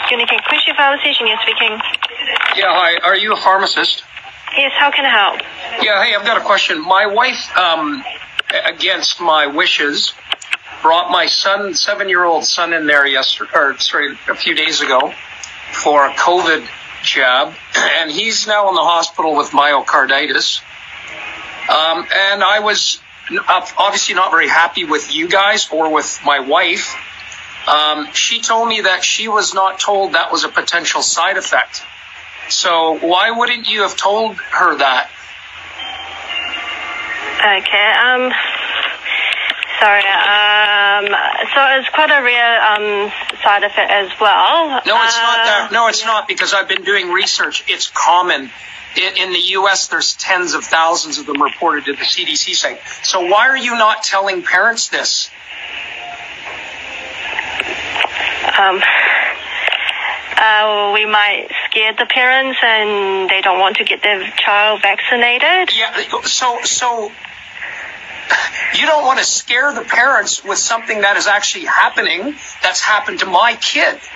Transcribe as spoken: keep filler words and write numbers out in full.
Unique Quincy Pharmacy, Junior speaking. Yeah, hi. Are you a pharmacist? Yes, how can I help? Yeah, hey, I've got a question. My wife, um, against my wishes, brought my son, seven-year-old son, in there yesterday, or sorry, a few days ago, for a COVID jab, and he's now in the hospital with myocarditis. Um, and I was obviously not very happy with you guys or with my wife. Um, she told me that she was not told that was a potential side effect. So why wouldn't you have told her that? Okay, um, sorry, um, so it's quite a rare, um, side effect as well. No, it's uh, not that. No, it's yeah. not, because I've been doing research. It's common. In, in the U S, there's tens of thousands of them reported to the C D C site. So why are you not telling parents this? Um, uh, we might scare the parents and they don't want to get their child vaccinated. Yeah, so, so you don't want to scare the parents with something that is actually happening, that's happened to my kid.